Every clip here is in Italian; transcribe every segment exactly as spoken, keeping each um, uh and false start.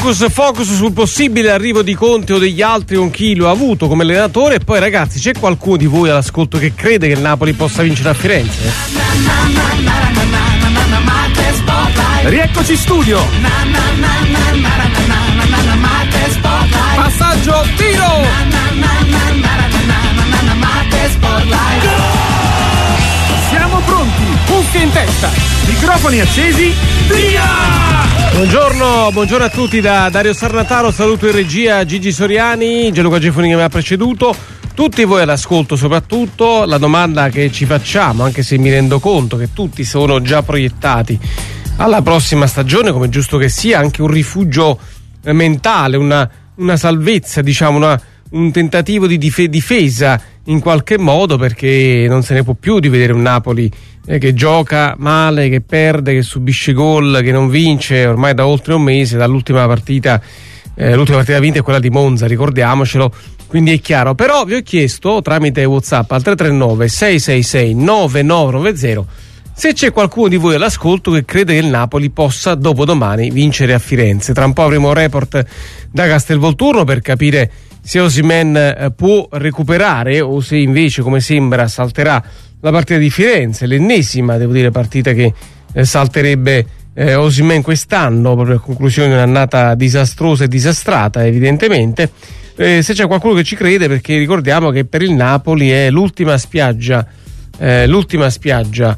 Hocus focus sul possibile arrivo di Conte o degli altri con chi lo ha avuto come allenatore. E poi ragazzi, c'è qualcuno di voi all'ascolto che crede che il Napoli possa vincere a Firenze? Rieccoci in studio. Passaggio, tiro. Siamo pronti, cuffie in testa, microfoni accesi, via! Buongiorno, buongiorno a tutti da Dario Sarnataro, saluto in regia Gigi Soriani, Gianluca Gefoni che mi ha preceduto, tutti voi all'ascolto soprattutto. La domanda che ci facciamo, anche se mi rendo conto che tutti sono già proiettati alla prossima stagione, come giusto che sia, anche un rifugio mentale, una, una salvezza, diciamo, una, un tentativo di dif- difesa in qualche modo, perché non se ne può più di vedere un Napoli eh, che gioca male, che perde, che subisce gol, che non vince ormai da oltre un mese, dall'ultima partita eh, l'ultima partita vinta è quella di Monza, ricordiamocelo, quindi è chiaro. Però vi ho chiesto tramite WhatsApp al tre tre nove sei sei sei nove nove nove zero se c'è qualcuno di voi all'ascolto che crede che il Napoli possa dopodomani vincere a Firenze. Tra un po' avremo un report da Castelvolturno per capire se Osimhen può recuperare o se invece, come sembra, salterà la partita di Firenze, l'ennesima, devo dire, partita che eh, salterebbe eh, Osimhen quest'anno, proprio a conclusione di un'annata disastrosa e disastrata, evidentemente. Eh, se c'è qualcuno che ci crede, perché ricordiamo che per il Napoli è l'ultima spiaggia, eh, l'ultima spiaggia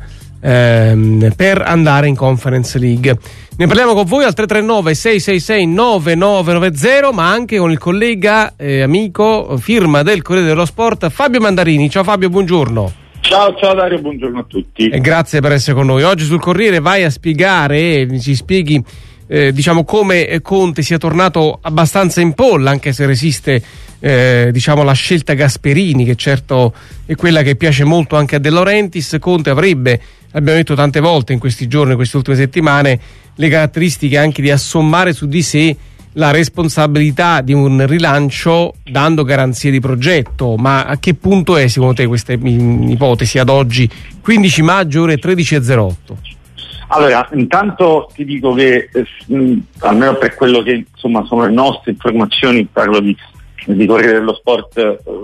ehm, per andare in Conference League. Ne parliamo con voi al tre tre nove sei sei sei nove nove nove zero, ma anche con il collega, eh, amico, firma del Corriere dello Sport, Fabio Mandarini. Ciao Fabio, buongiorno. Ciao, ciao Dario, buongiorno a tutti. E grazie per essere con noi. Oggi sul Corriere vai a spiegare, ci spieghi eh, diciamo come Conte sia tornato abbastanza in polla, anche se resiste eh, diciamo la scelta Gasperini, che certo è quella che piace molto anche a De Laurentiis. Conte avrebbe, abbiamo detto tante volte in questi giorni, in queste ultime settimane, le caratteristiche anche di assommare su di sé la responsabilità di un rilancio dando garanzie di progetto. Ma a che punto è secondo te questa ipotesi ad oggi, quindici maggio, ore tredici e zero otto? Allora, intanto ti dico che eh, almeno per quello che insomma sono le nostre informazioni, parlo di, di Corriere dello Sport,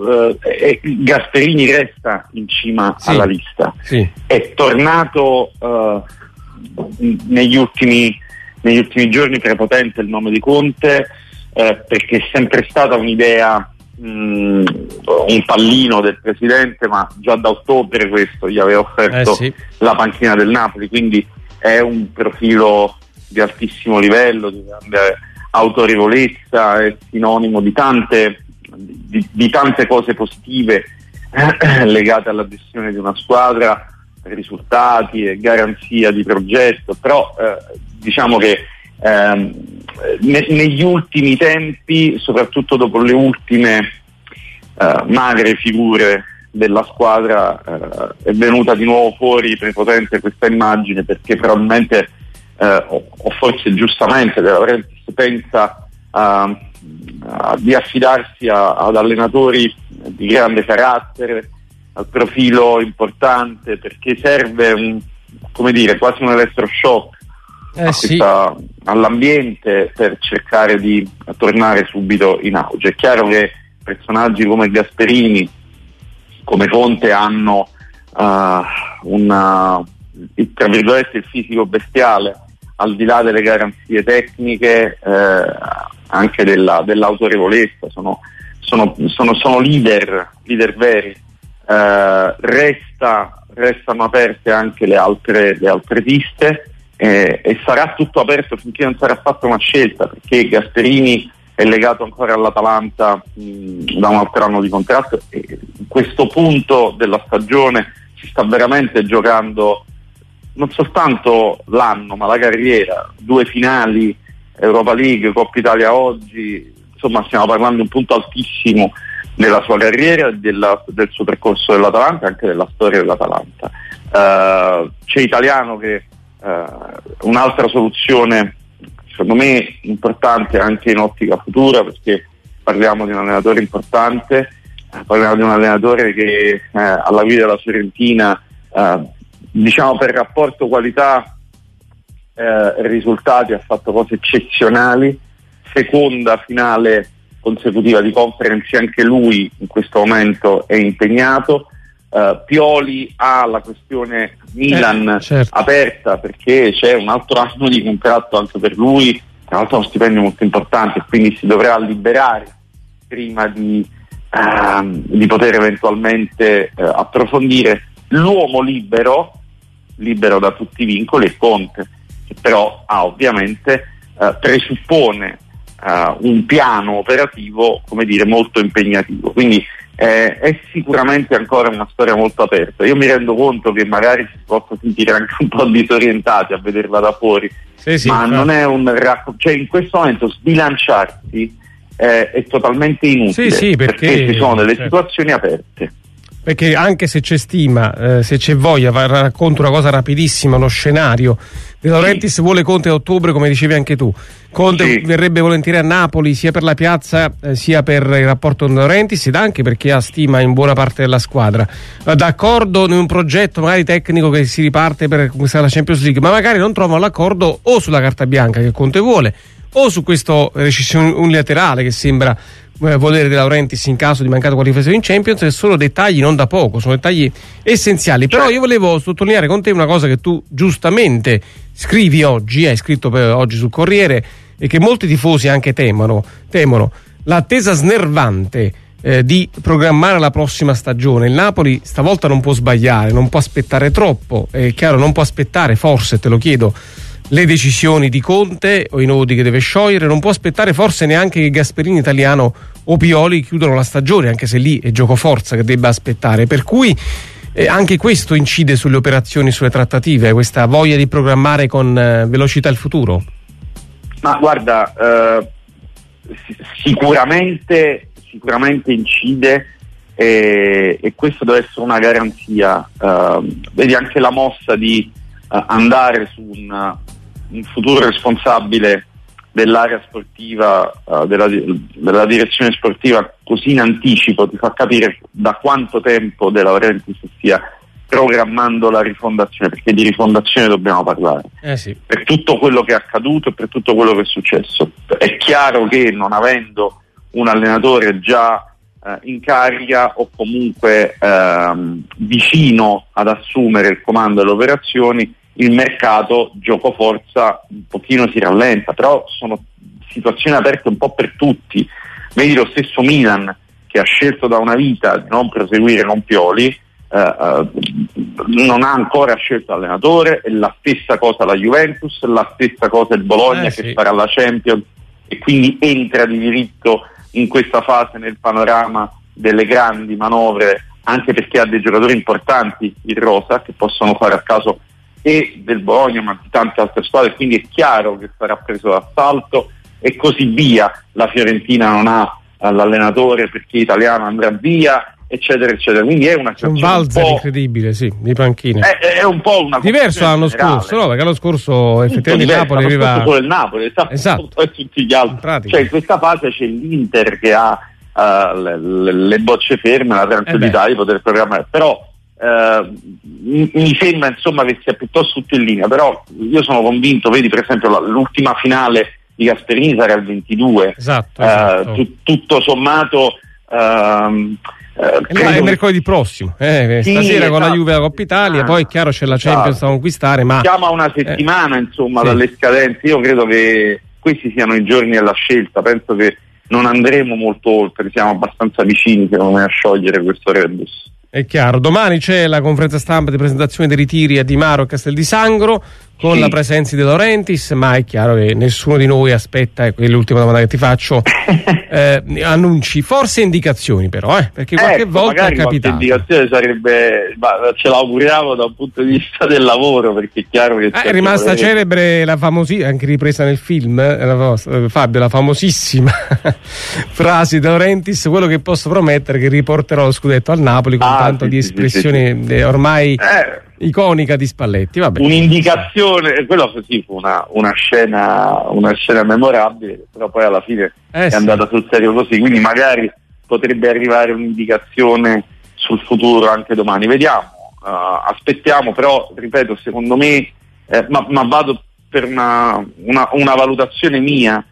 eh, Gasperini resta in cima sì, alla lista. Sì. È tornato eh, negli ultimi negli ultimi giorni prepotente il nome di Conte, eh, perché è sempre stata un'idea, mh, un pallino del presidente, ma già da ottobre questo gli aveva offerto eh sì. la panchina del Napoli, quindi è un profilo di altissimo livello, di grande autorevolezza, è sinonimo di tante di, di tante cose positive eh, legate alla gestione di una squadra, risultati e garanzia di progetto. Però eh, diciamo che ehm, ne, negli ultimi tempi, soprattutto dopo le ultime eh, magre figure della squadra, eh, è venuta di nuovo fuori prepotente questa immagine, perché probabilmente eh, o, o forse giustamente De Laurentiis pensa a, a, di affidarsi a, ad allenatori di grande carattere, al profilo importante, perché serve un, come dire, quasi un elettroshock eh, a questa, sì. all'ambiente, per cercare di tornare subito in auge. È chiaro che personaggi come Gasperini, come Conte, hanno uh, una, tra virgolette, il fisico bestiale, al di là delle garanzie tecniche, eh, anche della, dell'autorevolezza, sono, sono, sono, sono leader, leader veri. Uh, resta, restano aperte anche le altre, le altre piste, eh, e sarà tutto aperto finché non sarà fatta una scelta, perché Gasperini è legato ancora all'Atalanta mh, da un altro anno di contratto, e in questo punto della stagione si sta veramente giocando non soltanto l'anno ma la carriera, due finali, Europa League, Coppa Italia oggi, insomma stiamo parlando di un punto altissimo della sua carriera, della, del suo percorso dell'Atalanta, anche della storia dell'Atalanta. Uh, c'è Italiano che uh, un'altra soluzione secondo me importante anche in ottica futura, perché parliamo di un allenatore importante, parliamo di un allenatore che eh, alla guida della Fiorentina, eh, diciamo per rapporto qualità eh, risultati ha fatto cose eccezionali, seconda finale consecutiva di Conference, anche lui in questo momento è impegnato. Uh, Pioli ha la questione Milan eh, certo. aperta, perché c'è un altro anno di contratto anche per lui, tra l'altro uno stipendio molto importante, quindi si dovrà liberare prima di, uh, di poter eventualmente uh, approfondire. L'uomo libero, libero da tutti i vincoli, è Conte, che però ha ovviamente uh, presuppone uh, un piano operativo, come dire, molto impegnativo, quindi Eh, è sicuramente ancora una storia molto aperta. Io mi rendo conto che magari si possa sentire anche un po' disorientati a vederla da fuori, sì, sì, ma no. non è un racco- cioè in questo momento sbilanciarsi eh, è totalmente inutile, sì, sì, perché, perché ci sono delle certo. situazioni aperte. Perché anche se c'è stima, eh, se c'è voglia, racconto una cosa rapidissima, uno scenario. De Laurentiis sì. vuole Conte a ottobre, come dicevi anche tu. Conte sì. verrebbe volentieri a Napoli sia per la piazza eh, sia per il rapporto con De Laurentiis, ed anche perché ha stima in buona parte della squadra. D'accordo in un progetto magari tecnico che si riparte per conquistare la Champions League, ma magari non trovano l'accordo o sulla carta bianca che Conte vuole, o su questo rescissione unilaterale che sembra eh, volere De Laurentiis in caso di mancata qualificazione in Champions. Che sono dettagli non da poco, sono dettagli essenziali. Però io volevo sottolineare con te una cosa che tu giustamente scrivi oggi, hai scritto per oggi sul Corriere, e che molti tifosi anche temono, temono l'attesa snervante eh, di programmare la prossima stagione. Il Napoli stavolta non può sbagliare, non può aspettare troppo, è chiaro, non può aspettare, forse te lo chiedo, le decisioni di Conte o i nodi che deve sciogliere, non può aspettare forse neanche che Gasperini, Italiano o Pioli chiudano la stagione, anche se lì è giocoforza che debba aspettare, per cui eh, anche questo incide sulle operazioni, sulle trattative, questa voglia di programmare con eh, velocità il futuro. Ma guarda, eh, sicuramente sicuramente incide, e, e questo deve essere una garanzia. Eh, vedi anche la mossa di eh, andare su un, un futuro responsabile dell'area sportiva, uh, della, della direzione sportiva così in anticipo, ti fa capire da quanto tempo De Laurentiis stia programmando la rifondazione, perché di rifondazione dobbiamo parlare, eh sì. per tutto quello che è accaduto e per tutto quello che è successo. È chiaro che non avendo un allenatore già eh, in carica o comunque ehm, vicino ad assumere il comando delle operazioni, il mercato giocoforza un pochino si rallenta, però sono situazioni aperte un po' per tutti. Vedi lo stesso Milan, che ha scelto da una vita di non proseguire con Pioli, eh, eh, non ha ancora scelto allenatore, è la stessa cosa la Juventus, la stessa cosa il Bologna, eh, che sì. farà la Champions e quindi entra di diritto in questa fase nel panorama delle grandi manovre, anche perché ha dei giocatori importanti in rosa che possono fare a caso e del Bologna ma di tante altre squadre, quindi è chiaro che sarà preso d'assalto e così via. La Fiorentina non ha l'allenatore perché Italiano andrà via, eccetera eccetera, quindi è una c'è un situazione valzer un po'... incredibile, sì, di panchine. È, è un po' una diverso l'anno generale. scorso, no? Perché l'anno scorso effettivamente diverso, Napoli l'anno aveva scorso solo il Napoli, esatto, esatto. e tutti gli altri. Cioè in questa fase c'è l'Inter che ha uh, le, le, le bocce ferme, la tranquillità eh di poter programmare, però Uh, mi, mi sembra insomma che sia piuttosto tutto in linea. Però io sono convinto, vedi per esempio la, l'ultima finale di Gasperini sarà il ventidue, esatto, uh, esatto. tu, tutto sommato uh, uh, è il mercoledì prossimo, eh, sì, stasera esatto. Con la Juve la Coppa Italia, ah, poi è chiaro c'è la Champions esatto. da conquistare, ma siamo a una settimana eh, insomma sì. dalle scadenze. Io credo che questi siano i giorni della scelta, penso che non andremo molto oltre, siamo abbastanza vicini secondo me a sciogliere questo rebus. È chiaro, domani c'è la conferenza stampa di presentazione dei ritiri a Di Maro e Castel di Sangro con sì. la presenza di De Laurentiis, ma è chiaro che nessuno di noi aspetta, e è l'ultima domanda che ti faccio, eh, annunci, forse indicazioni però, eh, perché qualche ecco, volta è capitato. Indicazione sarebbe, ma ce l'auguriamo da un punto di vista del lavoro, perché è chiaro che... Eh, è rimasta volere... celebre la famosissima, anche ripresa nel film, eh, la, Fabio, la famosissima frase di De Laurentiis: quello che posso promettere è che riporterò lo scudetto al Napoli, con ah, tanto sì, di espressione sì, sì. ormai... Eh. iconica di Spalletti. Vabbè. Un'indicazione, quello sì fu una, una scena una scena memorabile, però poi alla fine eh è sì. andata sul serio così, quindi magari potrebbe arrivare un'indicazione sul futuro anche domani, vediamo, uh, aspettiamo. Però ripeto, secondo me eh, ma, ma vado per una, una, una valutazione mia,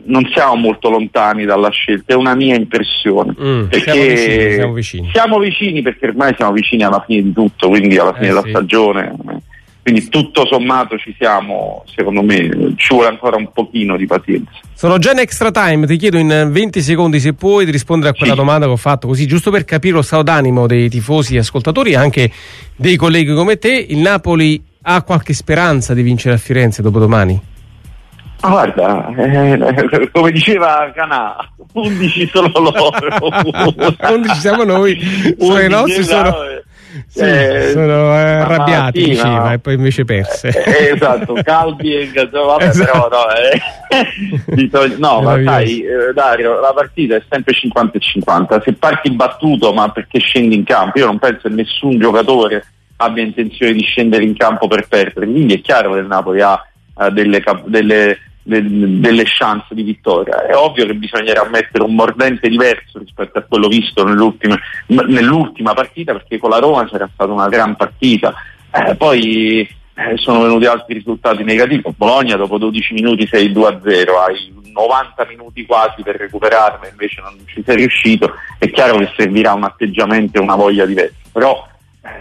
non siamo molto lontani dalla scelta, è una mia impressione. Mm, perché siamo vicini, siamo vicini. Siamo vicini perché ormai siamo vicini alla fine di tutto, quindi alla fine eh, della sì. stagione. Quindi tutto sommato ci siamo, secondo me ci vuole ancora un pochino di pazienza. Sono già in extra time, ti chiedo in venti secondi se puoi di rispondere a quella sì. domanda che ho fatto, così giusto per capire lo stato d'animo dei tifosi e ascoltatori e anche dei colleghi come te. Il Napoli ha qualche speranza di vincere a Firenze dopodomani? Ma guarda, eh, come diceva Canà, undici sono loro. undici siamo noi, sono i nostri, sono... Sì, eh, sono eh, arrabbiati, sì, diceva, no. E poi invece perse. Eh, esatto, caldi e insomma, vabbè, esatto. Però no, eh. bisogna, no ma sai, eh, Dario, la partita è sempre cinquanta e cinquanta. Se parti battuto, ma perché scendi in campo, io non penso che nessun giocatore abbia intenzione di scendere in campo per perdere, quindi è chiaro che il Napoli ha uh, delle, delle delle chance di vittoria. È ovvio che bisognerà mettere un mordente diverso rispetto a quello visto nell'ultima, nell'ultima partita, perché con la Roma c'era stata una gran partita, eh, poi eh, sono venuti altri risultati negativi. Bologna dopo dodici minuti sei due a zero, hai novanta minuti quasi per recuperarne, invece non ci sei riuscito. È chiaro che servirà un atteggiamento e una voglia diversa, però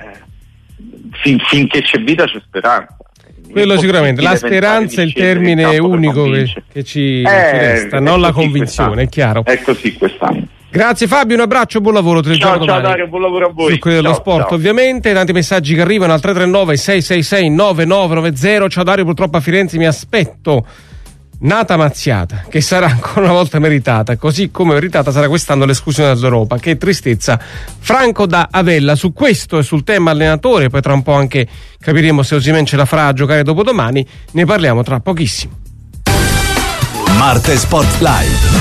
eh, fin, finché c'è vita c'è speranza. Quello sicuramente, la speranza è il termine unico che, che ci, eh, ci resta, non la convinzione, è chiaro. È così quest'anno. Grazie Fabio, un abbraccio, buon lavoro. Ciao, ciao Dario, buon lavoro a voi. Su quello dello sport, ciao. Ovviamente, tanti messaggi che arrivano al tre tre nove sei sei sei nove nove nove zero. Ciao Dario, purtroppo a Firenze mi aspetto nata mazziata, che sarà ancora una volta meritata, così come meritata sarà quest'anno l'esclusione dall'Europa. Che tristezza. Franco da Avella, su questo e sul tema allenatore, poi tra un po' anche capiremo se Osimhen ce la farà a giocare dopodomani, ne parliamo tra pochissimo. Marte Sport Live.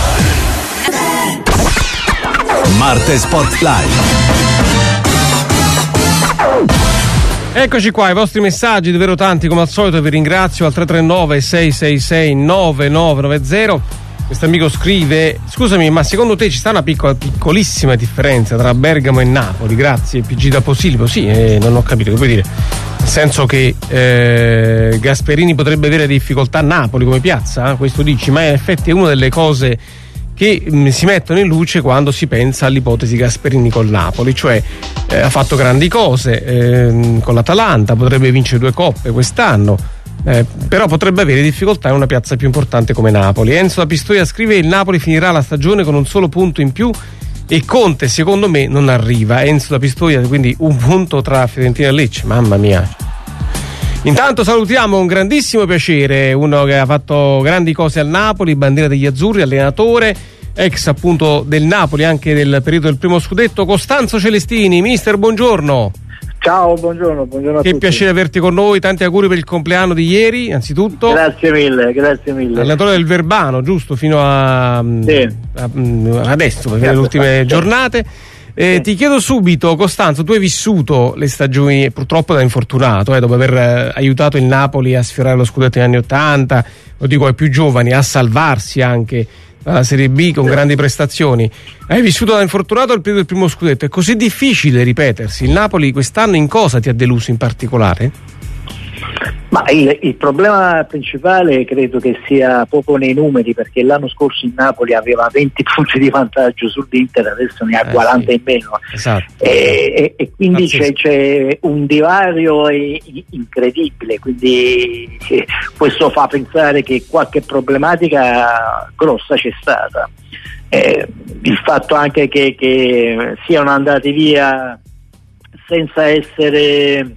Marte Sport Live. Eccoci qua, i vostri messaggi, davvero tanti come al solito, vi ringrazio al tre tre nove sei sei sei nove nove nove zero. Questo amico scrive: scusami, ma secondo te ci sta una piccola, piccolissima differenza tra Bergamo e Napoli? Grazie, P G da Posillipo. Sì, eh, non ho capito che vuoi dire, nel senso che eh, Gasperini potrebbe avere difficoltà a Napoli come piazza, eh? Questo dici, ma in effetti è una delle cose che mh, si mettono in luce quando si pensa all'ipotesi Gasperini col Napoli, cioè eh, ha fatto grandi cose eh, con l'Atalanta, potrebbe vincere due coppe quest'anno, eh, però potrebbe avere difficoltà in una piazza più importante come Napoli. Enzo da Pistoia scrive: il Napoli finirà la stagione con un solo punto in più e Conte secondo me non arriva. Enzo da Pistoia, quindi un punto tra Fiorentina e Lecce, mamma mia. Intanto salutiamo un grandissimo piacere uno che ha fatto grandi cose al Napoli, bandiera degli azzurri, allenatore, ex appunto del Napoli anche del periodo del primo scudetto, Costanzo Celestini. Mister, buongiorno. Ciao, buongiorno, buongiorno a che tutti. Che piacere averti con noi, tanti auguri per il compleanno di ieri, anzitutto. Grazie mille, grazie mille. Allenatore del Verbano, giusto, fino a, sì. a, a adesso, per le ultime sì. giornate. Eh, sì. Ti chiedo subito, Costanzo, tu hai vissuto le stagioni purtroppo da infortunato, eh, dopo aver eh, aiutato il Napoli a sfiorare lo scudetto negli anni ottanta, lo dico ai più giovani, a salvarsi anche dalla Serie B con sì. grandi prestazioni. Hai vissuto da infortunato il periodo del primo scudetto, è così difficile ripetersi. Il Napoli quest'anno in cosa ti ha deluso in particolare? Ma il, il problema principale credo che sia proprio nei numeri, perché l'anno scorso il Napoli aveva venti punti di vantaggio sull'Inter, adesso ne ha eh, quaranta sì. in meno, esatto. e, e, e quindi c'è, c'è un divario incredibile, quindi questo fa pensare che qualche problematica grossa c'è stata. Eh, il fatto anche che, che siano andati via senza essere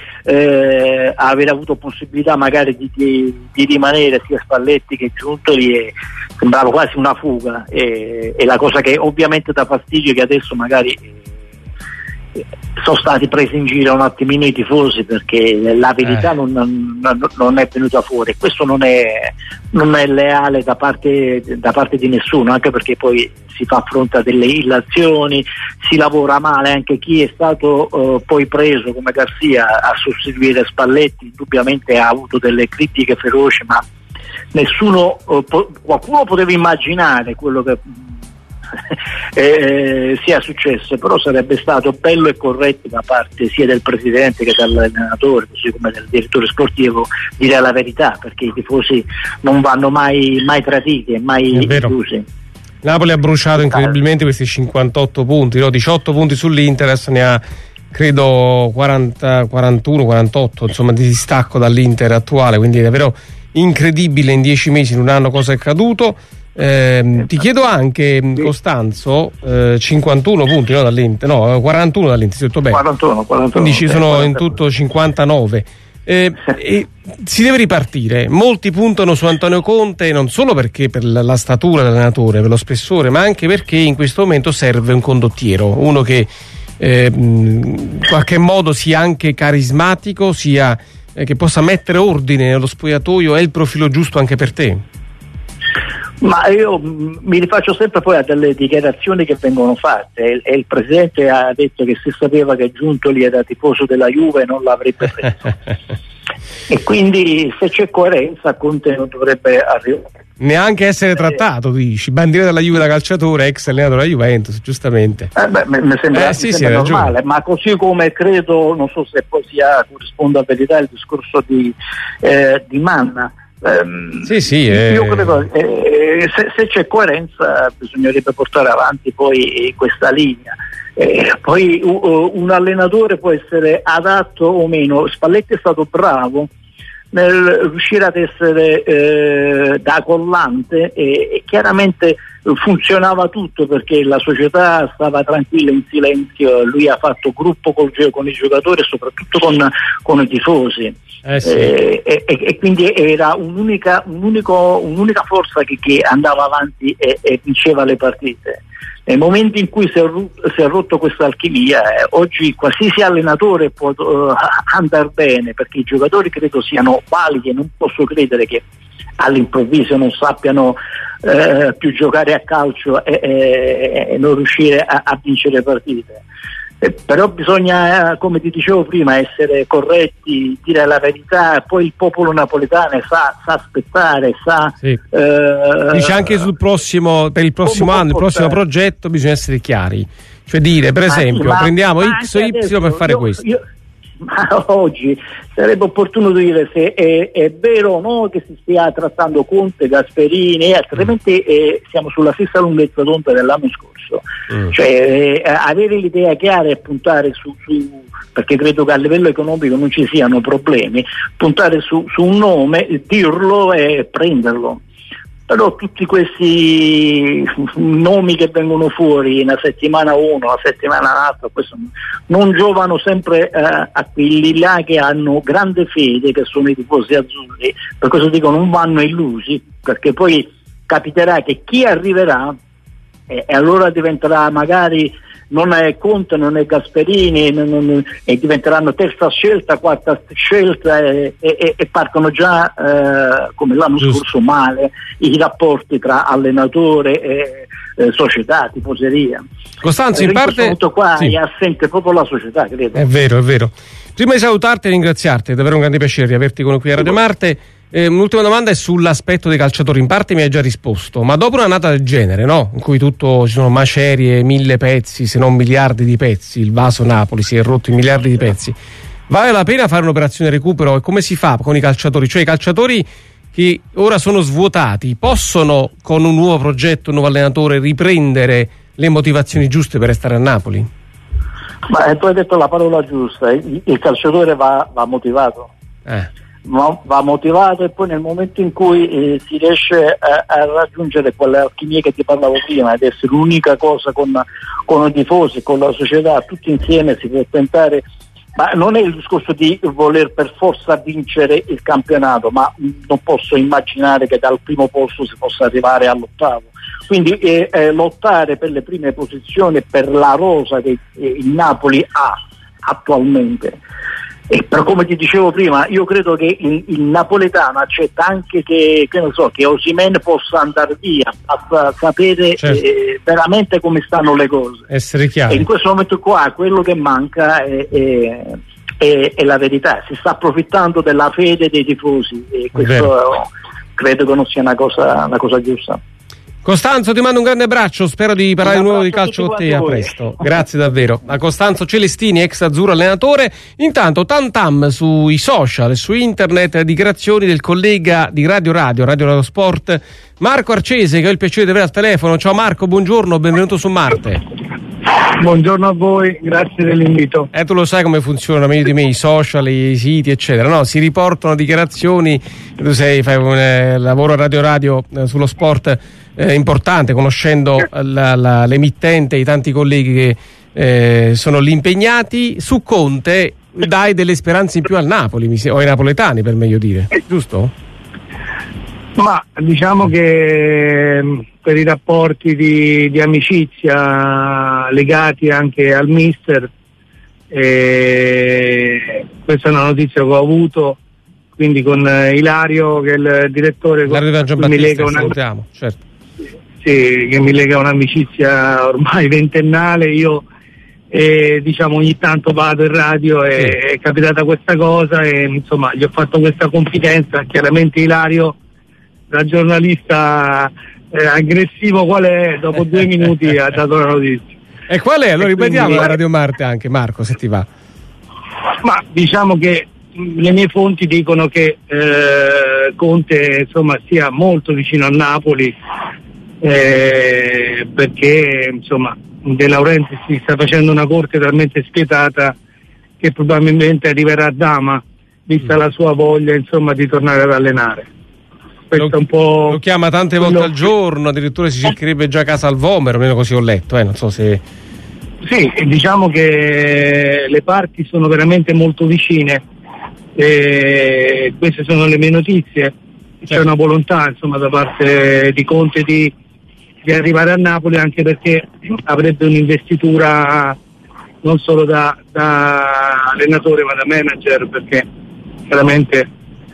Eh, aver avuto possibilità magari di, di, di rimanere sia Spalletti che Giuntoli, e sembrava quasi una fuga, e, e la cosa che ovviamente dà fastidio è che adesso magari eh, sono stati presi in giro un attimino i tifosi, perché la verità eh. non, non, non è venuta fuori. Questo non è, non è leale da parte, da parte di nessuno, anche perché poi si fa fronte a delle illazioni, si lavora male. Anche chi è stato uh, poi preso come Garcia a sostituire Spalletti indubbiamente ha avuto delle critiche feroci, ma nessuno uh, po- qualcuno poteva immaginare quello che eh, sia successo, però sarebbe stato bello e corretto da parte sia del presidente che dell'allenatore, così come del direttore sportivo, dire la verità, perché i tifosi non vanno mai, mai traditi e mai illusi. Napoli ha bruciato incredibilmente questi cinquantotto punti, no? diciotto punti sull'Inter, adesso ne ha credo quaranta, quarantuno, quarantotto, insomma, di distacco dall'Inter attuale, quindi è davvero incredibile in dieci mesi, in un anno, cosa è accaduto. Eh, ti chiedo anche, Costanzo, eh, cinquantuno punti, no, dall'Inter, no, quarantuno dall'Inter, tutto bene. quarantuno, quarantuno, quindi ci sono quarantuno. In tutto cinquantanove. Eh, e si deve ripartire. Molti puntano su Antonio Conte, non solo perché per la, la statura dell'allenatore, per lo spessore, ma anche perché in questo momento serve un condottiero, uno che eh, in qualche modo sia anche carismatico, sia eh, che possa mettere ordine nello spogliatoio. È il profilo giusto anche per te? Ma io mh, mi rifaccio sempre poi a delle dichiarazioni che vengono fatte, e, e il presidente ha detto che se sapeva che Giuntoli era tifoso della Juve non l'avrebbe preso. E quindi se c'è coerenza Conte non dovrebbe arrivare. Neanche essere trattato, dici, bandiera della Juve da calciatore, ex allenatore della Juventus, giustamente. Eh beh, mi sembra, eh, sì, mi sì, sembra normale, ma così come credo, non so se poi sia corrisponde a verità il discorso di, eh, di Manna. Um, sì, sì, io eh... credo eh, se, se c'è coerenza bisognerebbe portare avanti poi questa linea. Eh, poi uh, un allenatore può essere adatto o meno. Spalletti è stato bravo nel riuscire ad essere eh, da collante e, e chiaramente funzionava tutto perché la società stava tranquilla in silenzio, lui ha fatto gruppo col, con i giocatori e soprattutto con, con i tifosi. Eh sì. eh, e, e quindi era un'unica, un unico, un'unica forza che, che andava avanti e, e vinceva le partite. Nel momento in cui si è, si è rotto questa alchimia, eh, oggi qualsiasi allenatore può uh, andare bene, perché i giocatori credo siano validi e non posso credere che all'improvviso non sappiano eh, più giocare a calcio e, e, e non riuscire a, a vincere partite. Eh, però bisogna, come ti dicevo prima, essere corretti, dire la verità. Poi il popolo napoletano sa, sa aspettare, sa sì. eh, dice anche sul prossimo, per il prossimo anno, il prossimo progetto bisogna essere chiari, cioè dire per esempio ma, prendiamo ma X o Y adesso, per fare io, questo io, ma oggi sarebbe opportuno dire se è, è vero o no che si stia trattando Conte, Gasperini, altrimenti eh, siamo sulla stessa lunghezza d'onda dell'anno scorso. Mm. Cioè eh, avere l'idea chiara e puntare su, su, perché credo che a livello economico non ci siano problemi, puntare su, su un nome, dirlo e prenderlo. Però tutti questi nomi che vengono fuori una settimana uno, una settimana l'altra, questo non giovano sempre eh, a quelli là che hanno grande fede, che sono i tifosi azzurri. Per questo dico non vanno illusi, perché poi capiterà che chi arriverà eh, e allora diventerà magari non è Conte, non è Gasperini, non, non, e diventeranno terza scelta, quarta scelta e, e, e partono già eh, come l'anno Giusto. scorso male i rapporti tra allenatore e eh, società, tifoseria. Costanzo, in parte punto qua sì. è assente proprio la società, credo. È vero, è vero. Prima di salutarti e ringraziarti, è davvero un grande piacere di averti con qui a Radio Marte. Eh, un'ultima domanda è sull'aspetto dei calciatori. In parte mi hai già risposto, ma dopo un'annata del genere, no? In cui tutto ci sono macerie, mille pezzi, se non miliardi di pezzi, il vaso Napoli si è rotto in miliardi di pezzi, vale la pena fare un'operazione recupero? E come si fa con i calciatori? Cioè i calciatori che ora sono svuotati possono con un nuovo progetto, un nuovo allenatore riprendere le motivazioni giuste per restare a Napoli? Ma tu hai detto la parola giusta, il, il calciatore va, va motivato. Eh. Va motivato e poi nel momento in cui eh, si riesce a, a raggiungere quell'alchimia che ti parlavo prima ed essere l'unica cosa con, con i tifosi, con la società, tutti insieme si può tentare, ma non è il discorso di voler per forza vincere il campionato, ma non posso immaginare che dal primo posto si possa arrivare all'ottavo, quindi eh, eh, lottare per le prime posizioni, per la rosa che eh, il Napoli ha attualmente. E però come ti dicevo prima, io credo che il, il napoletano accetta anche che, che non so, che Osimhen possa andare via, basta sapere certo. eh, veramente come stanno le cose. Essere chiari. E in questo momento qua quello che manca è, è, è, è la verità, si sta approfittando della fede dei tifosi e questo credo che non sia una cosa, una cosa giusta. Costanzo, ti mando un grande abbraccio, spero di parlare di nuovo di calcio con te a presto. Grazie davvero. A Costanzo Celestini, ex azzurro allenatore. Intanto tam tam sui social e su internet, dichiarazioni del collega di Radio Radio, Radio Radio Sport, Marco Arcese, che ho il piacere di avere al telefono. Ciao Marco, buongiorno, benvenuto su Marte. Buongiorno a voi, grazie dell'invito. Eh, tu lo sai come funzionano meglio di me i social, i siti, eccetera. No, si riportano dichiarazioni. Tu sei, fai un eh, lavoro a Radio Radio eh, sullo sport eh, importante, conoscendo la, la, l'emittente e i tanti colleghi che eh, sono lì impegnati. Su Conte dai delle speranze in più al Napoli, mi se- o ai napoletani per meglio dire, giusto? Ma diciamo che per i rapporti di, di amicizia legati anche al mister, eh, questa è una notizia che ho avuto, quindi con Ilario che è il direttore, Ilario Gian mi lega una, salutiamo, certo. Sì, che mi lega un'amicizia ormai ventennale. Io eh, diciamo ogni tanto vado in radio e sì. È capitata questa cosa e insomma gli ho fatto questa confidenza. Chiaramente Ilario, da giornalista eh, aggressivo qual è, dopo due minuti ha dato la notizia. E qual è? Lo ripetiamo quindi, la Radio Marte anche, Marco, se ti va. Ma diciamo che le mie fonti dicono che eh, Conte insomma sia molto vicino a Napoli, eh, perché insomma De Laurentiis si sta facendo una corte talmente spietata che probabilmente arriverà a Dama, vista mm. la sua voglia insomma di tornare ad allenare. Lo, è un po' lo chiama tante volte al giorno, addirittura si cercherebbe già casa al Vomero, almeno così ho letto, eh, non so se... Sì, diciamo che le parti sono veramente molto vicine, e queste sono le mie notizie. C'è certo. una volontà insomma da parte di Conte di, di arrivare a Napoli, anche perché avrebbe un'investitura non solo da, da allenatore ma da manager, perché chiaramente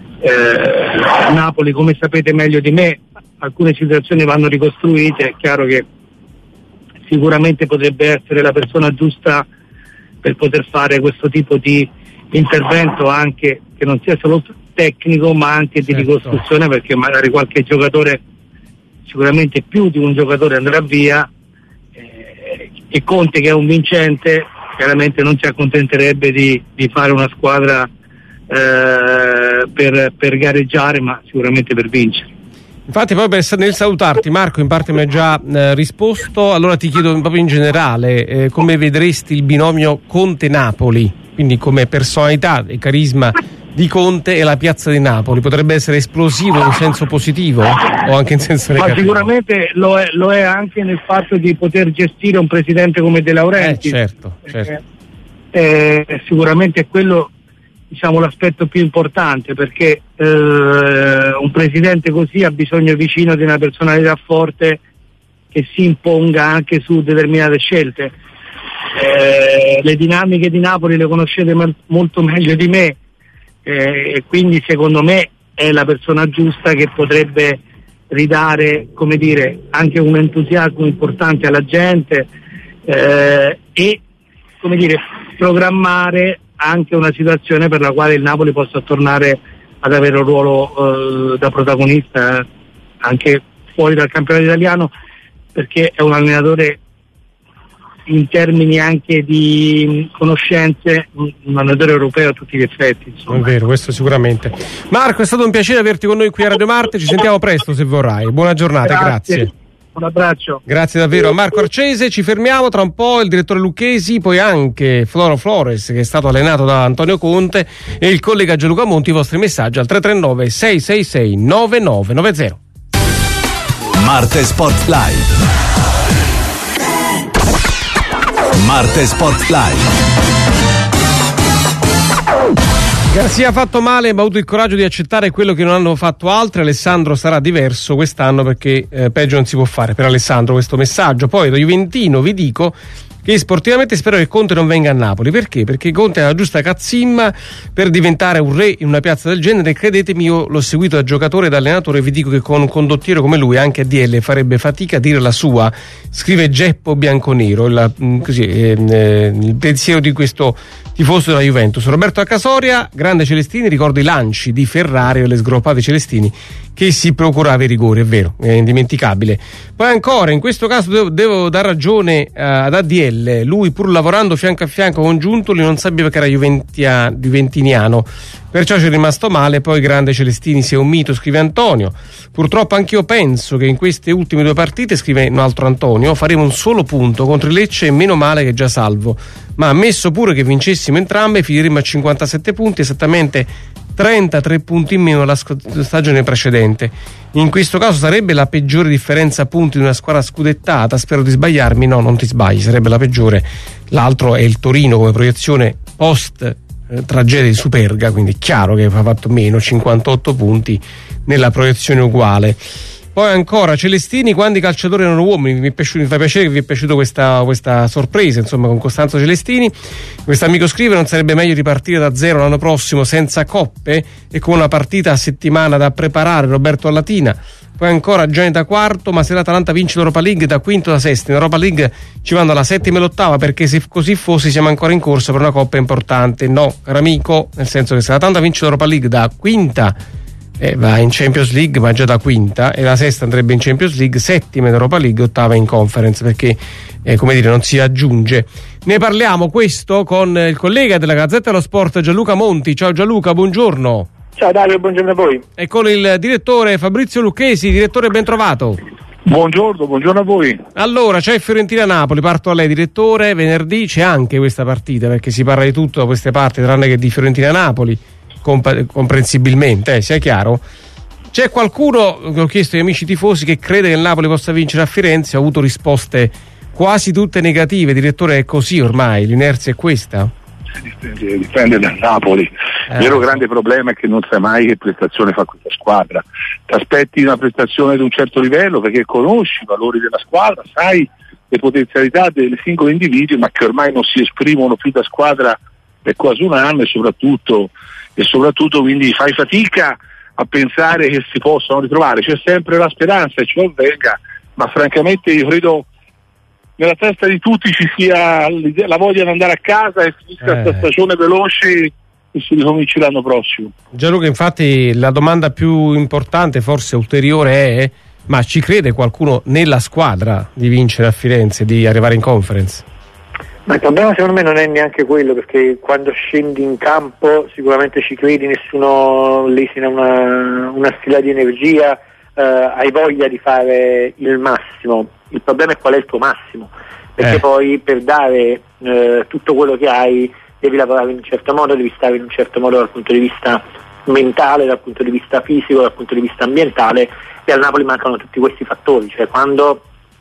Eh, Napoli, come sapete meglio di me, alcune situazioni vanno ricostruite. È chiaro che sicuramente potrebbe essere la persona giusta per poter fare questo tipo di intervento, anche che non sia solo tecnico ma anche di certo. ricostruzione, perché magari qualche giocatore, sicuramente più di un giocatore, andrà via, eh, e Conte, che è un vincente, chiaramente non si accontenterebbe di, di fare una squadra Eh, per, per gareggiare, ma sicuramente per vincere. Infatti, proprio per, nel salutarti, Marco, in parte mi hai già eh, risposto. Allora ti chiedo proprio in generale eh, come vedresti il binomio Conte-Napoli, quindi come personalità e carisma di Conte e la piazza di Napoli. Potrebbe essere esplosivo in senso positivo o anche in senso negativo? Ma sicuramente lo è, lo è anche nel fatto di poter gestire un presidente come De Laurentiis. Eh, certo, certo. Eh, eh, sicuramente è quello, diciamo, l'aspetto più importante, perché eh, un presidente così ha bisogno vicino di una personalità forte che si imponga anche su determinate scelte. Eh, le dinamiche di Napoli le conoscete mal- molto meglio di me, eh, e quindi secondo me è la persona giusta che potrebbe ridare, come dire, anche un entusiasmo importante alla gente, eh, e, come dire, programmare anche una situazione per la quale il Napoli possa tornare ad avere un ruolo eh, da protagonista, eh, anche fuori dal campionato italiano, perché è un allenatore in termini anche di conoscenze, un allenatore europeo a tutti gli effetti, insomma. È vero, questo sicuramente. Marco, è stato un piacere averti con noi qui a Radio Marte, ci sentiamo presto se vorrai. Buona giornata, grazie. grazie. Un abbraccio. Grazie davvero a Marco Arcese. Ci fermiamo tra un po', il direttore Lucchesi, poi anche Floro Flores, che è stato allenato da Antonio Conte, e il collega Gianluca Monti. I vostri messaggi al tre tre nove sei sei sei nove nove nove zero. Marte Sport Live. Marte Sport Live. Garzia ha fatto male, ma ha avuto il coraggio di accettare quello che non hanno fatto altri. Alessandro sarà diverso quest'anno, perché eh, peggio non si può fare per Alessandro questo messaggio. Poi da juventino vi dico che sportivamente spero che Conte non venga a Napoli. Perché? Perché Conte ha la giusta cazzimma per diventare un re in una piazza del genere. Credetemi, io l'ho seguito da giocatore e da allenatore e vi dico che con un condottiero come lui anche a D L farebbe fatica a dire la sua. Scrive Geppo Bianconero, il, così, eh, eh, il pensiero di questo tifoso della Juventus. Roberto Accasoria, grande Celestini, ricordo i lanci di Ferrari e le sgroppate Celestini che si procurava i rigori, è vero, è indimenticabile. Poi ancora, in questo caso devo, devo dar ragione uh, ad A D L, lui pur lavorando fianco a fianco con Giuntoli non sapeva che era Juventia, juventiniano, perciò ci è rimasto male, poi grande Celestini sia un mito, scrive Antonio. Purtroppo anch'io penso che in queste ultime due partite, scrive un altro Antonio, faremo un solo punto contro il Lecce e meno male che già salvo, ma ammesso pure che vincessimo entrambe finiremmo a cinquantasette punti, esattamente trentatré punti in meno della stagione precedente. In questo caso sarebbe la peggiore differenza punti di una squadra scudettata, spero di sbagliarmi. No, non ti sbagli, sarebbe la peggiore. L'altro è il Torino come proiezione post eh, tragedia di Superga, quindi è chiaro che ha fatto meno cinquantotto punti nella proiezione uguale. Poi ancora Celestini, quando i calciatori erano uomini, mi, è piaciuto, mi fa piacere che vi è piaciuta questa, questa sorpresa, insomma, con Costanzo Celestini. Questo amico scrive: non sarebbe meglio ripartire da zero l'anno prossimo senza coppe e con una partita a settimana da preparare? Roberto Allatina. Poi ancora Gianni da quarto, ma se l'Atalanta vince l'Europa League da quinto da sesto, in Europa League ci vanno alla settima e l'ottava, perché se così fosse siamo ancora in corsa per una coppa importante. No, caro amico, nel senso che se l'Atalanta vince l'Europa League da quinta Eh, va in Champions League, ma già da quinta, e la sesta andrebbe in Champions League, settima in Europa League, ottava in Conference, perché eh, come dire, non si aggiunge. Ne parliamo questo con il collega della Gazzetta dello Sport Gianluca Monti. Ciao Gianluca, buongiorno. Ciao Dario, buongiorno a voi. E con il direttore Fabrizio Lucchesi. Direttore, ben trovato. Buongiorno, buongiorno a voi. Allora, c'è Fiorentina-Napoli, parto da lei direttore. Venerdì c'è anche questa partita, perché si parla di tutto da queste parti tranne che di Fiorentina-Napoli, comp- comprensibilmente, eh, sia chiaro. C'è qualcuno, che ho chiesto agli amici tifosi, che crede che il Napoli possa vincere a Firenze? Ho avuto risposte quasi tutte negative. Direttore, è così ormai, l'inerzia è questa? Dipende dal Napoli. Il vero grande problema è che non sai mai che prestazione fa questa squadra. Ti aspetti una prestazione di un certo livello perché conosci i valori della squadra, sai le potenzialità dei singoli individui, ma che ormai non si esprimono più da squadra per quasi un anno, e soprattutto, e soprattutto quindi fai fatica a pensare che si possano ritrovare. C'è sempre la speranza e ciò avvenga, ma francamente io credo nella testa di tutti ci sia la voglia di andare a casa e finisca questa eh. stagione veloce e si ricominci l'anno prossimo. Gianluca, infatti la domanda più importante, forse ulteriore, è: ma ci crede qualcuno nella squadra di vincere a Firenze, di arrivare in Conference? Ma il problema secondo me non è neanche quello, perché quando scendi in campo sicuramente ci credi, nessuno lesina una, una stilla di energia, eh, hai voglia di fare il massimo. Il problema è qual è il tuo massimo, perché eh. poi per dare eh, tutto quello che hai devi lavorare in un certo modo, devi stare in un certo modo dal punto di vista mentale, dal punto di vista fisico, dal punto di vista ambientale, e al Napoli mancano tutti questi fattori. Cioè quando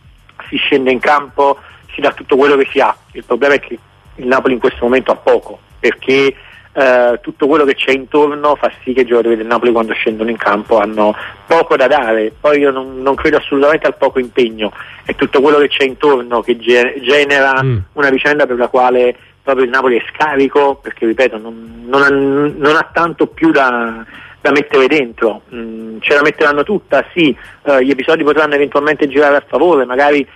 si scende in campo si dà tutto quello che si ha. Il problema è che il Napoli in questo momento ha poco, perché Uh, tutto quello che c'è intorno fa sì che i giocatori del Napoli quando scendono in campo hanno poco da dare. Poi io non, non credo assolutamente al poco impegno, è tutto quello che c'è intorno che ge- genera mm. una vicenda per la quale proprio il Napoli è scarico, perché ripeto non, non, ha, non ha tanto più da, da mettere dentro. Mm, ce la metteranno tutta, sì, uh, gli episodi potranno eventualmente girare a favore, magari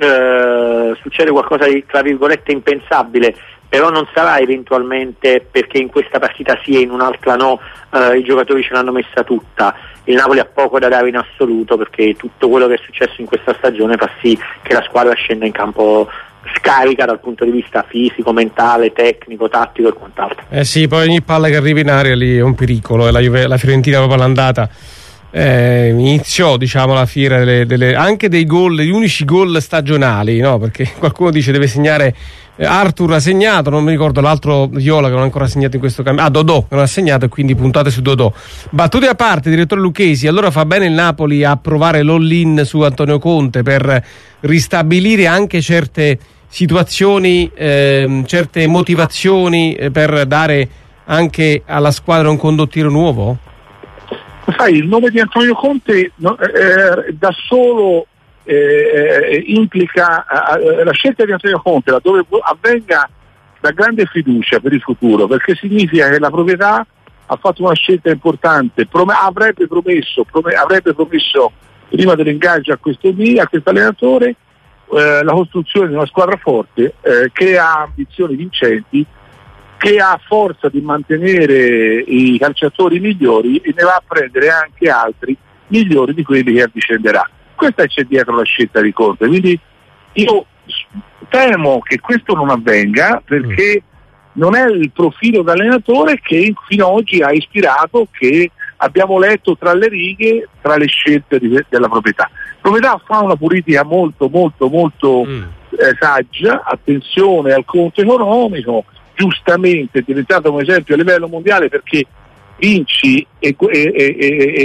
uh, succede qualcosa di tra virgolette impensabile, però non sarà eventualmente perché in questa partita sì e in un'altra no, eh, i giocatori ce l'hanno messa tutta. Il Napoli ha poco da dare in assoluto, perché tutto quello che è successo in questa stagione fa sì che la squadra scenda in campo scarica dal punto di vista fisico, mentale, tecnico, tattico e quant'altro. Eh sì, poi ogni palla che arriva in aria lì è un pericolo, e la, Juve, la Fiorentina proprio l'andata Eh, iniziò, diciamo, la fiera delle, delle, anche dei gol, gli unici gol stagionali, no? Perché qualcuno dice deve segnare, eh, Arthur ha segnato, non mi ricordo l'altro Viola che non ha ancora segnato in questo campionato, ah Dodò che non ha segnato, e quindi puntate su Dodò. Battute a parte, direttore Lucchesi, allora fa bene il Napoli a provare l'all-in su Antonio Conte per ristabilire anche certe situazioni, eh, certe motivazioni, eh, per dare anche alla squadra un condottiero nuovo? Sai, il nome di Antonio Conte no, eh, da solo eh, implica eh, la scelta di Antonio Conte laddove avvenga da grande fiducia per il futuro, perché significa che la proprietà ha fatto una scelta importante, prom- avrebbe promesso prom- avrebbe promesso prima dell'ingaggio a questo a questo allenatore eh, la costruzione di una squadra forte, eh, che ha ambizioni vincenti, che ha forza di mantenere i calciatori migliori, e ne va a prendere anche altri migliori di quelli che avvicenderà. Questa c'è dietro la scelta di Conte, quindi io temo che questo non avvenga perché non è il profilo d'allenatore che fino ad oggi ha ispirato, che abbiamo letto tra le righe, tra le scelte di, della proprietà. La proprietà fa una politica molto molto molto mm. eh, saggia, attenzione al conto economico, giustamente è diventato un esempio a livello mondiale perché vinci e, e, e,